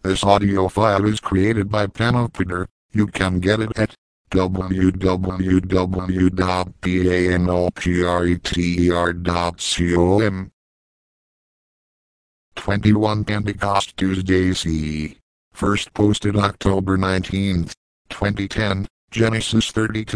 This audio file is created by Panopreter. You can get it at www.panopreter.com. 21 Pentecost Tuesday CE. First posted October 19th, 2010. Genesis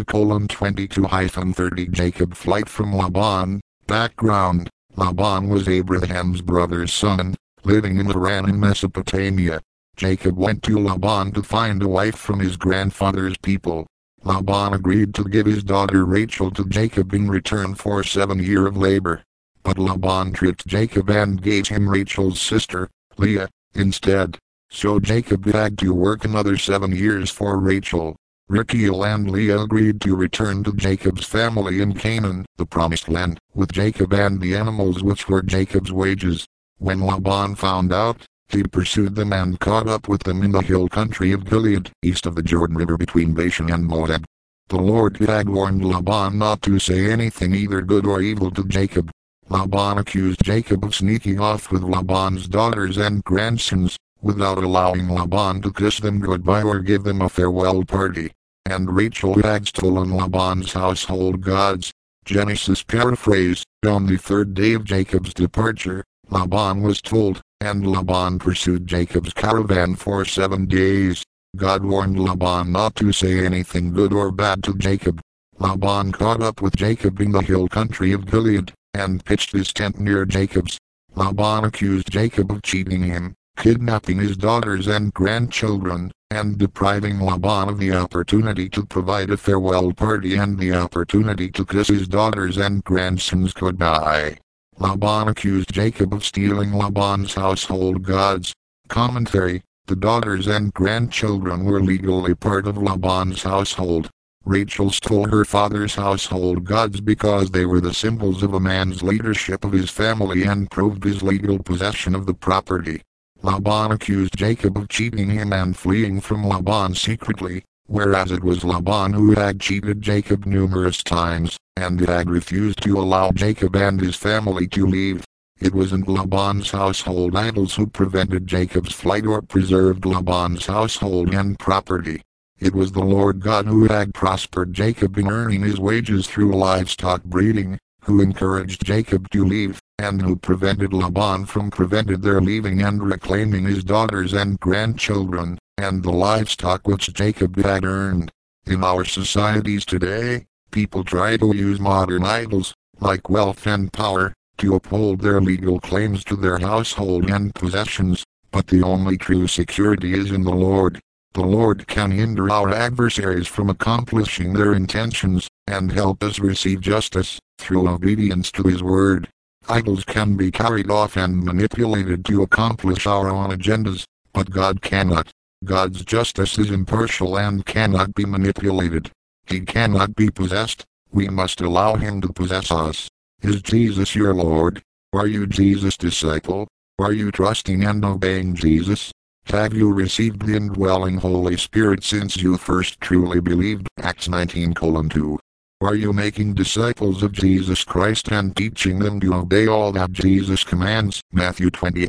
32:22-30 Jacob flight from Laban. Background: Laban was Abraham's brother's son, living in Haran in Mesopotamia. Jacob went to Laban to find a wife from his grandfather's people. Laban agreed to give his daughter Rachel to Jacob in return for 7 years of labor. But Laban tricked Jacob and gave him Rachel's sister, Leah, instead. So Jacob had to work another 7 years for Rachel. Rachel and Leah agreed to return to Jacob's family in Canaan, the promised land, with Jacob and the animals which were Jacob's wages. When Laban found out, he pursued them and caught up with them in the hill country of Gilead, east of the Jordan River between Bashan and Moab. The Lord had warned Laban not to say anything either good or evil to Jacob. Laban accused Jacob of sneaking off with Laban's daughters and grandsons, without allowing Laban to kiss them goodbye or give them a farewell party. And Rachel had stolen Laban's household gods. Genesis paraphrase: on the third day of Jacob's departure, Laban was told, and Laban pursued Jacob's caravan for 7 days. God warned Laban not to say anything good or bad to Jacob. Laban caught up with Jacob in the hill country of Gilead, and pitched his tent near Jacob's. Laban accused Jacob of cheating him, kidnapping his daughters and grandchildren, and depriving Laban of the opportunity to provide a farewell party and the opportunity to kiss his daughters and grandsons goodbye. Laban accused Jacob of stealing Laban's household gods. Commentary: the daughters and grandchildren were legally part of Laban's household. Rachel stole her father's household gods because they were the symbols of a man's leadership of his family and proved his legal possession of the property. Laban accused Jacob of cheating him and fleeing from Laban secretly, whereas it was Laban who had cheated Jacob numerous times, and had refused to allow Jacob and his family to leave. It wasn't Laban's household idols who prevented Jacob's flight or preserved Laban's household and property. It was the Lord God who had prospered Jacob in earning his wages through livestock breeding, who encouraged Jacob to leave, and who prevented Laban from prevented their leaving and reclaiming his daughters and grandchildren, and the livestock which Jacob had earned. In our societies today, people try to use modern idols, like wealth and power, to uphold their legal claims to their household and possessions, but the only true security is in the Lord. The Lord can hinder our adversaries from accomplishing their intentions, and help us receive justice, through obedience to His word. Idols can be carried off and manipulated to accomplish our own agendas, but God cannot. God's justice is impartial and cannot be manipulated. He cannot be possessed. We must allow Him to possess us. Is Jesus your Lord? Are you Jesus' disciple? Are you trusting and obeying Jesus? Have you received the indwelling Holy Spirit since you first truly believed? Acts 19:2. Are you making disciples of Jesus Christ and teaching them to obey all that Jesus commands? Matthew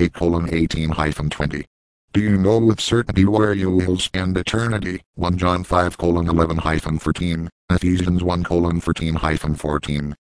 28:18-20. Do you know with certainty where you will spend eternity? 1 John 5:11-13, Ephesians 1:13-14.